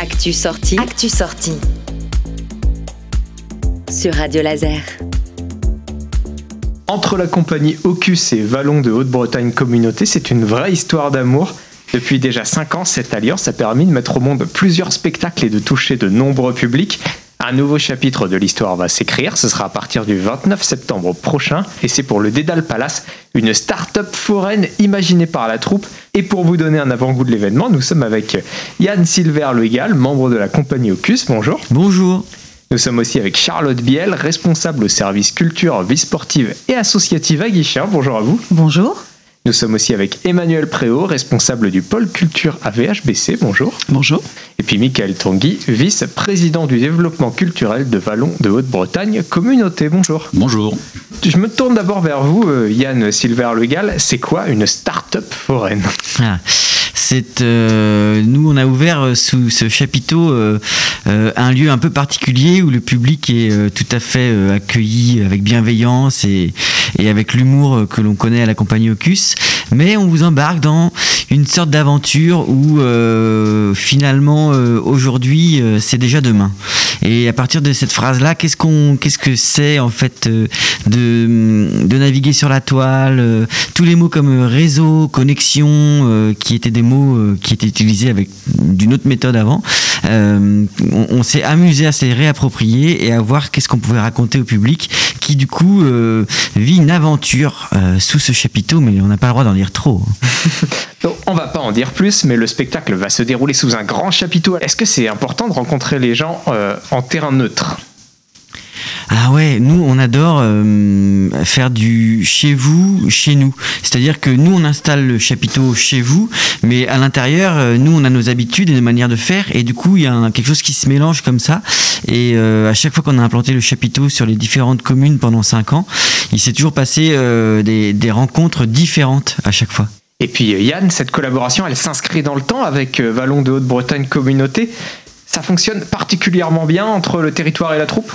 Actu sortie sur Radio Laser. Entre la compagnie Ocus et Vallon de Haute-Bretagne Communauté, c'est une vraie histoire d'amour. Depuis déjà 5 ans, cette alliance a permis de mettre au monde plusieurs spectacles et de toucher de nombreux publics. Un nouveau chapitre de l'histoire va s'écrire, ce sera à partir du 29 septembre prochain, et c'est pour le Dédale Palace, une start-up foraine imaginée par la troupe. Et pour vous donner un avant-goût de l'événement, nous sommes avec Yann Silver-Legal, membre de la compagnie Ocus. Bonjour. Bonjour. Nous sommes aussi avec Charlotte Biel, responsable au service culture, vie sportive et associative à Guichen. Bonjour à vous. Bonjour. Nous sommes aussi avec Emmanuel Préau, responsable du pôle culture à VHBC. Bonjour. Bonjour. Et puis Michael Tanguy, vice-président du développement culturel de Vallon de Haute-Bretagne Communauté. Bonjour. Bonjour. Je me tourne d'abord vers vous, Yann Silver-Legal. C'est quoi une start-up foraine ? Nous, on a ouvert sous ce chapiteau un lieu un peu particulier où le public est tout à fait accueilli avec bienveillance et avec l'humour que l'on connaît à la compagnie Ocus. Mais on vous embarque dans une sorte d'aventure où finalement aujourd'hui c'est déjà demain. Et à partir de cette phrase-là, qu'est-ce que c'est en fait de naviguer sur la toile, tous les mots comme réseau, connexion, qui étaient des mots qui étaient utilisés avec d'une autre méthode avant. On s'est amusé à se les réapproprier et à voir qu'est-ce qu'on pouvait raconter au public qui du coup vit une aventure sous ce chapiteau, mais on n'a pas le droit d'en dire trop. Donc, on va pas en dire plus, mais le spectacle va se dérouler sous un grand chapiteau. Est-ce que c'est important de rencontrer les gens en terrain neutre ? Ah ouais, nous on adore faire du chez vous, chez nous. C'est-à-dire que nous on installe le chapiteau chez vous, mais à l'intérieur, nous on a nos habitudes et nos manières de faire, et du coup il y a quelque chose qui se mélange comme ça. Et à chaque fois qu'on a implanté le chapiteau sur les différentes communes pendant 5 ans, il s'est toujours passé des rencontres différentes à chaque fois. Et puis Yann, cette collaboration, elle s'inscrit dans le temps avec Vallon de Haute-Bretagne Communauté. Ça fonctionne particulièrement bien entre le territoire et la troupe ?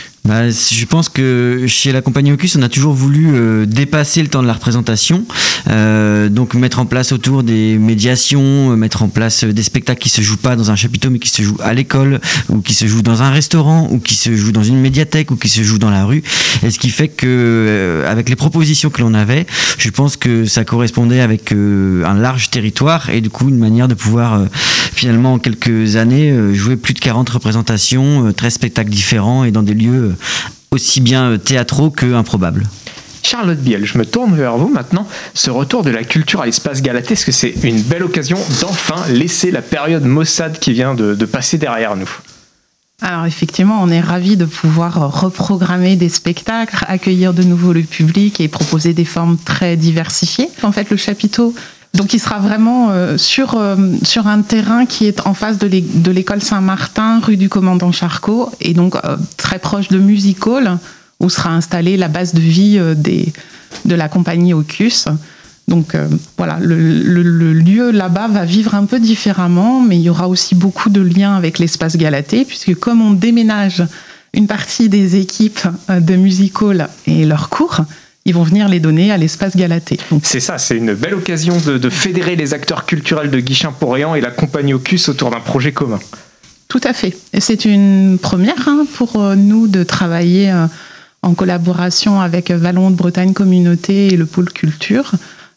Je pense que chez la compagnie Ocus, on a toujours voulu dépasser le temps de la représentation, donc mettre en place autour des médiations, mettre en place des spectacles qui se jouent pas dans un chapiteau mais qui se jouent à l'école, ou qui se jouent dans un restaurant, ou qui se jouent dans une médiathèque, ou qui se jouent dans la rue. Et ce qui fait que avec les propositions que l'on avait, je pense que ça correspondait avec un large territoire et du coup une manière de pouvoir finalement en quelques années jouer plus de 40 représentations, 13 spectacles différents et dans des lieux aussi bien théâtraux que improbables. Charlotte Biel, je me tourne vers vous maintenant. Ce retour de la culture à l'espace Galatée, est-ce que c'est une belle occasion d'enfin laisser la période maussade qui vient de passer derrière nous ? Alors effectivement, on est ravis de pouvoir reprogrammer des spectacles, accueillir de nouveau le public et proposer des formes très diversifiées. En fait, le chapiteau, donc il sera vraiment sur un terrain qui est en face de l'école Saint-Martin, rue du Commandant Charcot, et donc très proche de Music Hall, où sera installée la base de vie de la compagnie Ocus. Donc voilà, le lieu là-bas va vivre un peu différemment, mais il y aura aussi beaucoup de liens avec l'espace Galatée, puisque comme on déménage une partie des équipes de Music Hall et leurs cours, ils vont venir les donner à l'espace Galatée. Donc, c'est ça, c'est une belle occasion de fédérer les acteurs culturels de Guichen-Port-Réan et la compagnie Ocus autour d'un projet commun. Tout à fait. Et c'est une première pour nous de travailler en collaboration avec Vallon de Bretagne Communauté et le pôle culture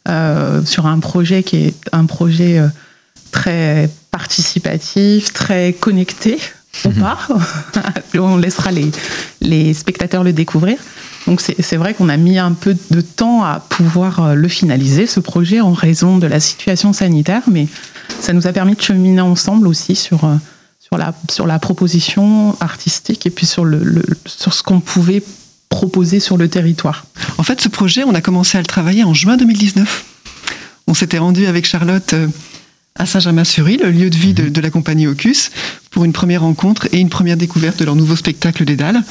sur un projet qui est un projet très participatif, très connecté ou pas. On laissera les spectateurs le découvrir. Donc c'est vrai qu'on a mis un peu de temps à pouvoir le finaliser, ce projet, en raison de la situation sanitaire, mais ça nous a permis de cheminer ensemble aussi sur la proposition artistique et puis sur ce qu'on pouvait proposer sur le territoire. En fait, ce projet, on a commencé à le travailler en juin 2019. On s'était rendu avec Charlotte à Saint-Germain-sur-Île, le lieu de vie de la compagnie Ocus, pour une première rencontre et une première découverte de leur nouveau spectacle Dédale.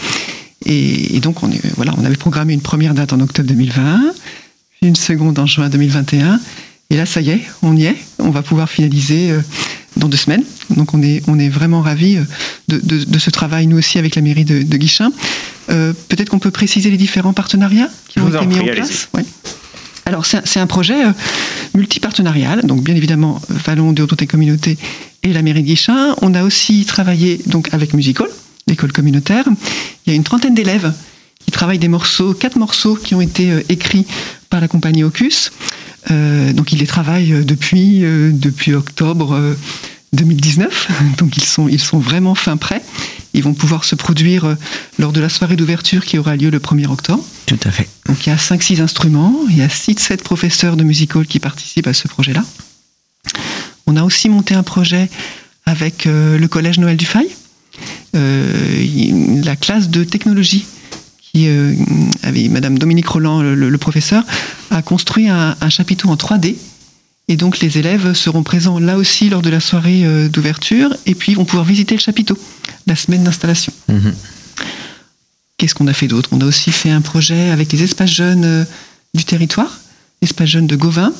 Et donc, on avait programmé une première date en octobre 2021, puis une seconde en juin 2021. Et là, ça y est, on y est. On va pouvoir finaliser dans 2 semaines. Donc, on est vraiment ravis de ce travail, nous aussi, avec la mairie de Guichen. Peut-être qu'on peut préciser les différents partenariats qui ont été mis en place. Ouais. Alors, c'est un projet multipartenariale, donc bien évidemment Vallon de Haute-Bretagne Communauté et la mairie de Guichen. On a aussi travaillé donc avec Music Hall, l'école communautaire. Il y a une trentaine d'élèves qui travaillent 4 morceaux qui ont été écrits par la compagnie Ocus. Donc ils les travaillent depuis octobre 2019, donc ils sont vraiment fin prêts. Ils vont pouvoir se produire lors de la soirée d'ouverture qui aura lieu le 1er octobre. Tout à fait. Donc il y a 5-6 instruments, il y a 6-7 professeurs de music hall qui participent à ce projet-là. On a aussi monté un projet avec le collège Noël du Fail, la classe de technologie qui, avec Madame Dominique Roland, le professeur, a construit un chapiteau en 3D. Et donc les élèves seront présents là aussi lors de la soirée d'ouverture et puis vont pouvoir visiter le chapiteau, la semaine d'installation. Mmh. Qu'est-ce qu'on a fait d'autre ? On a aussi fait un projet avec les espaces jeunes du territoire, l'espace jeune de Gauvin,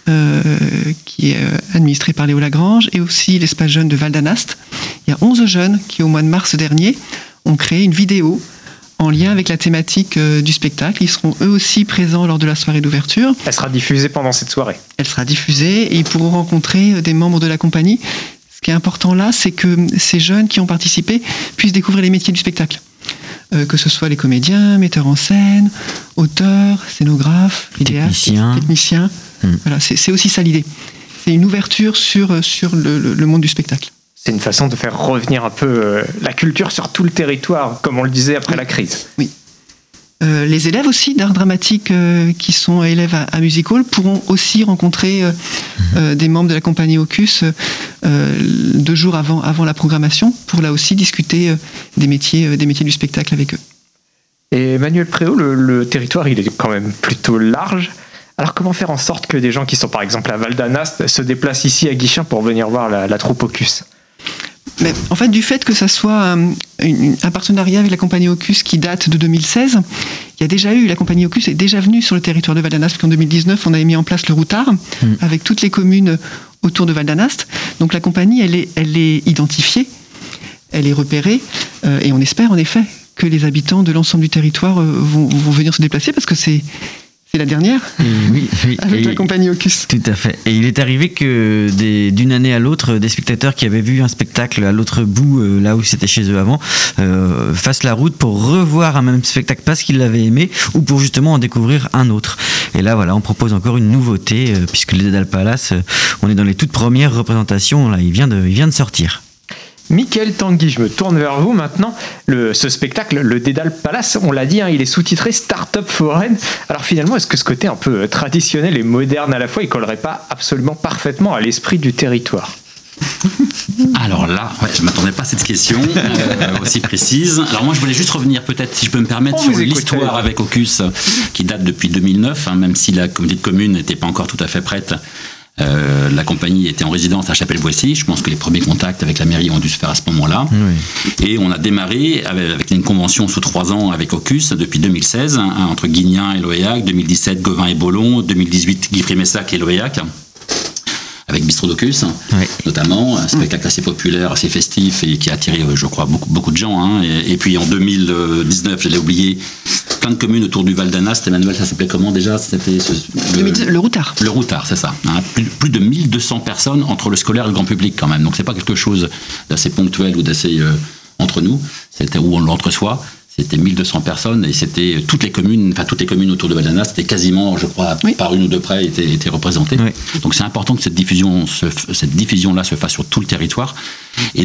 qui est administré par Léo Lagrange, et aussi l'espace jeune de Val d'Anast. Il y a 11 jeunes qui, au mois de mars dernier, ont créé une vidéo en lien avec la thématique du spectacle. Ils seront eux aussi présents lors de la soirée d'ouverture. Elle sera diffusée pendant cette soirée. Elle sera diffusée et ils pourront rencontrer des membres de la compagnie. Ce qui est important là, c'est que ces jeunes qui ont participé puissent découvrir les métiers du spectacle. Que ce soit les comédiens, metteurs en scène, auteurs, scénographes, techniciens. Voilà, c'est aussi ça l'idée. C'est une ouverture sur le monde du spectacle. C'est une façon de faire revenir un peu la culture sur tout le territoire, comme on le disait après la crise. Oui. Les élèves aussi d'art dramatique qui sont élèves à Music Hall pourront aussi rencontrer des membres de la compagnie Ocus 2 jours avant la programmation pour là aussi discuter des métiers du spectacle avec eux. Et Emmanuel Préau, le territoire il est quand même plutôt large. Alors comment faire en sorte que des gens qui sont par exemple à Val d'Anast se déplacent ici à Guichen pour venir voir la troupe Ocus ? Mais en fait, du fait que ça soit un partenariat avec la compagnie Ocus qui date de 2016, la compagnie Ocus est déjà venue sur le territoire de Val d'Anast, parce qu'en 2019, on avait mis en place le routard avec toutes les communes autour de Val d'Anast. Donc la compagnie, elle est identifiée, elle est repérée, et on espère en effet que les habitants de l'ensemble du territoire vont venir se déplacer, parce que c'est la dernière, avec la compagnie Ocus. Tout à fait. Et il est arrivé que d'une année à l'autre, des spectateurs qui avaient vu un spectacle à l'autre bout, là où c'était chez eux avant, fassent la route pour revoir un même spectacle parce qu'ils l'avaient aimé, ou pour justement en découvrir un autre. Et là, voilà, on propose encore une nouveauté, puisque le Dédale Palace, on est dans les toutes premières représentations, là, il vient de sortir. Mickaël Tanguy, je me tourne vers vous maintenant. Ce spectacle, le Dédale Palace, on l'a dit, il est sous-titré Start-up Foraine. Alors finalement, est-ce que ce côté un peu traditionnel et moderne à la fois, il collerait pas absolument parfaitement à l'esprit du territoire ? Alors là, je ne m'attendais pas à cette question aussi précise. Alors moi, je voulais juste revenir peut-être, si je peux me permettre, sur l'histoire avec Ocus, qui date depuis 2009, même si la communauté de communes n'était pas encore tout à fait prête. La compagnie était en résidence à Chapelle-Boissy. Je pense que les premiers contacts avec la mairie ont dû se faire à ce moment-là. Oui. Et on a démarré avec une convention sous 3 ans avec Ocus depuis 2016, entre Guignen et Loéac, 2017 Gauvin et Bollon, 2018 Guy-Frémessac et Loéac, avec Bistrot d'Ocus, notamment, un spectacle assez populaire, assez festif et qui a attiré, je crois, beaucoup de gens. Et puis en 2019, je l'ai oublié, plein de communes autour du Val d'Anast. Emmanuel, ça s'appelait comment déjà ? C'était le routard. Le routard, c'est ça. Plus de 1200 personnes entre le scolaire et le grand public quand même. Donc c'est pas quelque chose d'assez ponctuel ou d'assez entre nous. C'était où on l'entre-soi. C'était 1200 personnes et c'était toutes les communes autour de Val d'Anast, c'était quasiment, je crois, par une ou deux près, étaient représentées. Oui. Donc c'est important que cette diffusion-là se fasse sur tout le territoire. Et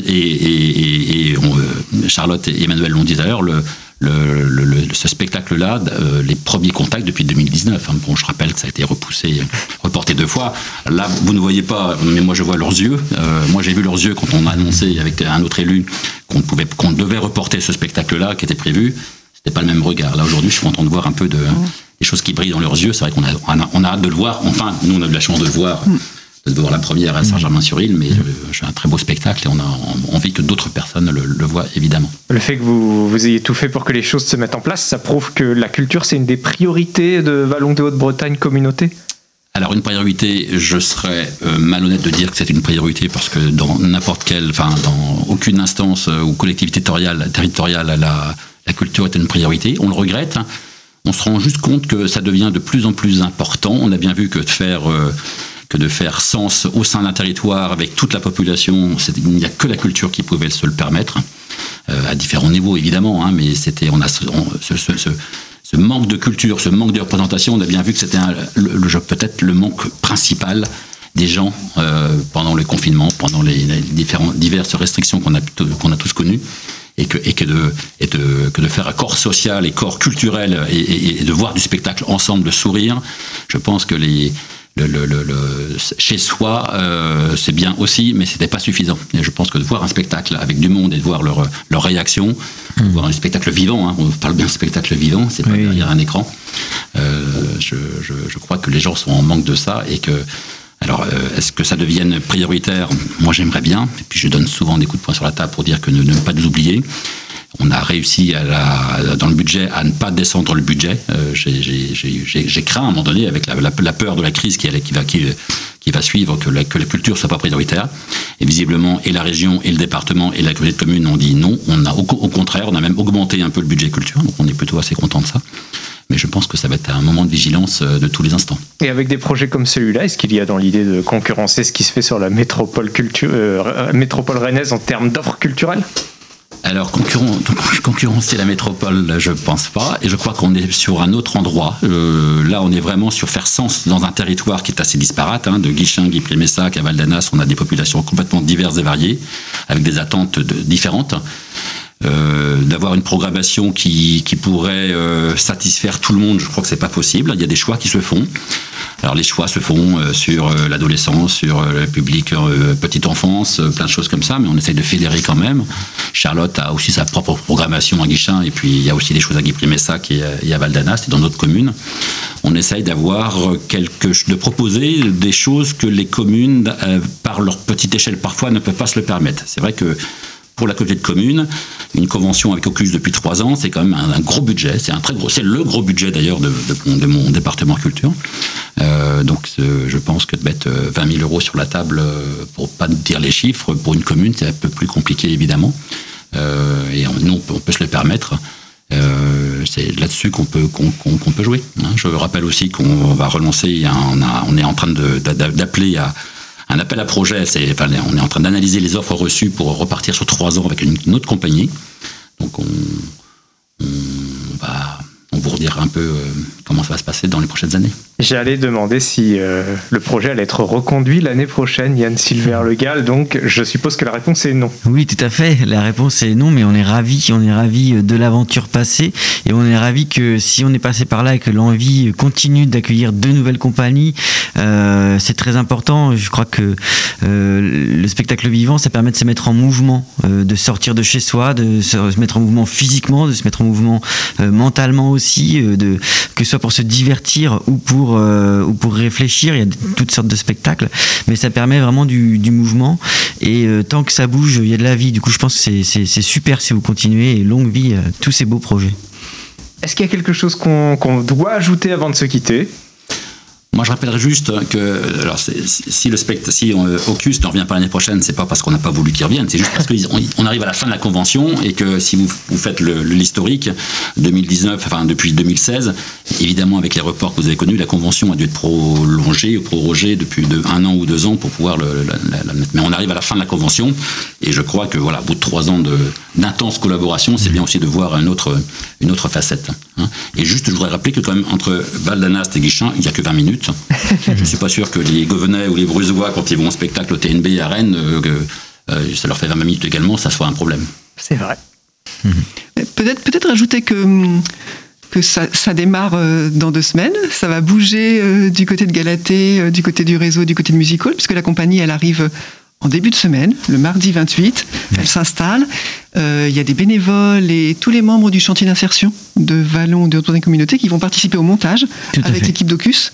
Charlotte et Emmanuel l'ont dit d'ailleurs, ce spectacle-là, les premiers contacts depuis 2019. Bon, je rappelle que ça a été reporté 2 fois. Là, vous ne voyez pas, mais moi je vois leurs yeux. Moi j'ai vu leurs yeux quand on a annoncé avec un autre élu qu'on devait reporter ce spectacle-là qui était prévu. C'était pas le même regard. Là aujourd'hui, je suis content de voir un peu des choses qui brillent dans leurs yeux. C'est vrai qu'on a hâte de le voir. Enfin, nous on a eu la chance de le voir. De voir la première à Saint-Germain-sur-Île, mais j'ai un très beau spectacle et on a envie que d'autres personnes le voient, évidemment. Le fait que vous ayez tout fait pour que les choses se mettent en place, ça prouve que la culture, c'est une des priorités de Vallon de Haute-Bretagne Communauté ? Alors une priorité, je serais malhonnête de dire que c'est une priorité parce que dans dans aucune instance ou collectivité territoriale, la culture est une priorité. On le regrette. on se rend juste compte que ça devient de plus en plus important. On a bien vu que de faire sens au sein d'un territoire avec toute la population, il n'y a que la culture qui pouvait se le permettre, à différents niveaux évidemment, hein, mais ce manque de culture, ce manque de représentation, on a bien vu que c'était peut-être le manque principal des gens pendant le confinement, pendant les diverses restrictions qu'on a tous connues. Et que de faire un corps social et corps culturel et de voir du spectacle ensemble, de sourire, je pense que chez soi, c'est bien aussi, mais c'était pas suffisant. Et je pense que de voir un spectacle avec du monde et de voir leur réaction, de voir un spectacle vivant, hein, on parle bien de spectacle vivant, c'est pas derrière un écran. Je crois que les gens sont en manque de ça et que. Alors, est-ce que ça devienne prioritaire ? Moi, j'aimerais bien. Et puis, je donne souvent des coups de poing sur la table pour dire que ne pas nous oublier. On a réussi dans le budget à ne pas descendre le budget. J'ai craint à un moment donné, avec la peur de la crise qui va suivre, que la culture soit pas prioritaire. Et visiblement, et la région, et le département, et la communauté de communes ont dit non. Au contraire, on a même augmenté un peu le budget culture. Donc, on est plutôt assez content de ça. Mais je pense que ça va être un moment de vigilance de tous les instants. Et avec des projets comme celui-là, est-ce qu'il y a dans l'idée de concurrencer ce qui se fait sur la métropole rennaise en termes d'offres culturelles ? Alors, concurrencer la métropole, je pense pas. Et je crois qu'on est sur un autre endroit. Là, on est vraiment sur faire sens dans un territoire qui est assez disparate. Hein, de Guichen, Guipry-Messac à Val-d'Anas, on a des populations complètement diverses et variées, avec des attentes différentes. D'avoir une programmation qui pourrait satisfaire tout le monde, je crois que c'est pas possible. Il y a des choix qui se font. Alors les choix se font sur l'adolescence, sur le public petite enfance, plein de choses comme ça, mais on essaye de fédérer quand même. Charlotte a aussi sa propre programmation à Guichen, et puis il y a aussi des choses à Guipry-Messac et à Val-d'Anas, et dans d'autres communes. On essaye de proposer des choses que les communes, par leur petite échelle parfois, ne peuvent pas se le permettre. C'est vrai que pour la communauté de communes, une convention avec Ocus depuis 3 ans, c'est quand même un gros budget. C'est le gros budget d'ailleurs de mon département culture. Donc je pense que de mettre 20 000 € sur la table, pour pas dire les chiffres, pour une commune, c'est un peu plus compliqué évidemment. Et nous, on peut se le permettre. C'est là-dessus qu'on peut jouer. Je rappelle aussi qu'on va relancer, on est en train d'appeler à un appel à projet. On est en train d'analyser les offres reçues pour repartir sur 3 ans avec une autre compagnie. Donc on va vous redire un peu comment ça va se passer dans les prochaines années. J'allais demander si le projet allait être reconduit l'année prochaine, Yann Silver-Le Gall, donc je suppose que la réponse est non. Oui, tout à fait, la réponse est non, mais on est ravis de l'aventure passée, et on est ravis que si on est passé par là et que l'envie continue d'accueillir de nouvelles compagnies, c'est très important. Je crois que le spectacle vivant, ça permet de se mettre en mouvement, de sortir de chez soi, de se mettre en mouvement physiquement, de se mettre en mouvement mentalement aussi, que ce soit pour se divertir ou pour réfléchir. Il y a toutes sortes de spectacles, mais ça permet vraiment du mouvement, et tant que ça bouge, il y a de la vie. Du coup, je pense que c'est super si vous continuez, et longue vie à tous ces beaux projets. Est-ce qu'il y a quelque chose qu'on doit ajouter avant de se quitter ? Moi, je rappellerai juste que si Ocus ne revient pas l'année prochaine, c'est pas parce qu'on n'a pas voulu qu'il revienne, c'est juste parce qu'on arrive à la fin de la convention, et que si vous faites l'historique 2019, enfin depuis 2016, évidemment avec les reports que vous avez connus, la convention a dû être prolongée ou prorogée depuis 1 an ou 2 ans pour pouvoir la mettre. Mais on arrive à la fin de la convention, et je crois que au bout de 3 ans d'intense collaboration, c'est bien aussi de voir une autre facette. Hein. Et juste, je voudrais rappeler que quand même entre Val-d'Anas et Guichen, il n'y a que 20 minutes. Je ne suis pas sûr que les Govenais ou les Brusois, quand ils vont au spectacle au TNB à Rennes, ça leur fait 20 minutes également, ça soit un problème. C'est vrai. Peut-être rajouter que ça démarre dans 2 semaines. Ça va bouger du côté de Galatée, du côté du réseau, du côté de Music Hall, puisque la compagnie, elle arrive en début de semaine, le mardi 28. Elle s'installe. Il y a des bénévoles et tous les membres du chantier d'insertion de Vallon, de Haute-Bretagne Communauté, qui vont participer au montage avec l'équipe d'Ocus.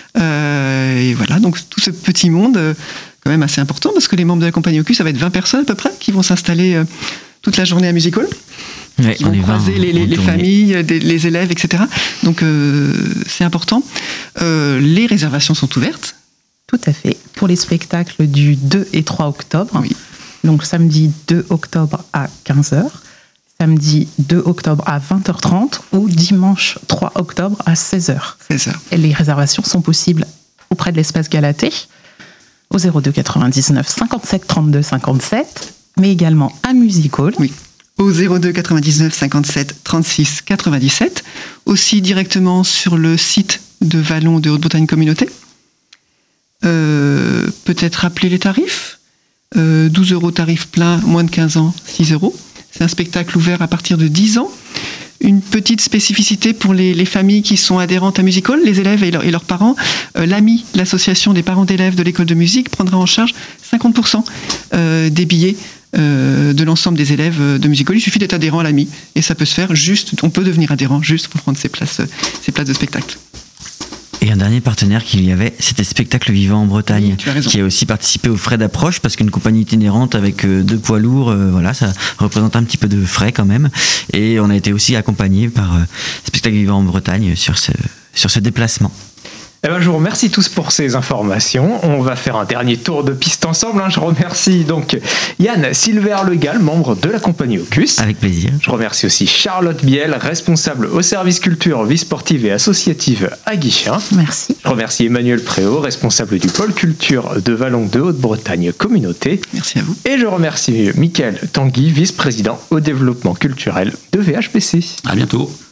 Et voilà, donc tout ce petit monde, quand même assez important, parce que les membres de la compagnie Ocus, ça va être 20 personnes à peu près, qui vont s'installer toute la journée à Music Hall. Ouais, qui vont croiser les familles, les élèves, etc. Donc c'est important. Les réservations sont ouvertes. Tout à fait. Pour les spectacles du 2 et 3 octobre. Oui. Donc samedi 2 octobre à 15h. samedi 2 octobre à 20h30 ou dimanche 3 octobre à 16h. 16h. Et les réservations sont possibles auprès de l'espace Galatée au 02 99 57 32 57, mais également à Music Hall. Oui. Au 02 99 57 36 97, aussi directement sur le site de Vallon de Haute-Bretagne Communauté. Peut-être rappeler les tarifs. 12 € tarif plein, moins de 15 ans, 6 €. C'est un spectacle ouvert à partir de 10 ans. Une petite spécificité pour les familles qui sont adhérentes à Music Hall, les élèves et leurs parents. L'AMI, l'association des parents d'élèves de l'école de musique, prendra en charge 50% des billets de l'ensemble des élèves de Music Hall. Il suffit d'être adhérent à l'AMI et ça peut se faire on peut devenir adhérent juste pour prendre ses places de spectacle. Et un dernier partenaire qu'il y avait, c'était Spectacle Vivant en Bretagne, Oui, tu as raison. qui a aussi participé aux frais d'approche, parce qu'une compagnie itinérante avec 2 poids lourds, voilà, ça représente un petit peu de frais quand même. Et on a été aussi accompagné par Spectacle Vivant en Bretagne sur ce déplacement. Eh ben, je vous remercie tous pour ces informations. On va faire un dernier tour de piste ensemble. Je remercie donc Yann Silver-Legal, membre de la compagnie Ocus. Avec plaisir. Je remercie aussi Charlotte Biel, responsable au service culture, vie sportive et associative à Guichin. Merci. Je remercie Emmanuel Préau, responsable du pôle culture de Vallon de Haute-Bretagne Communauté. Merci à vous. Et je remercie Mickaël Tanguy, vice-président au développement culturel de VHBC. À bientôt.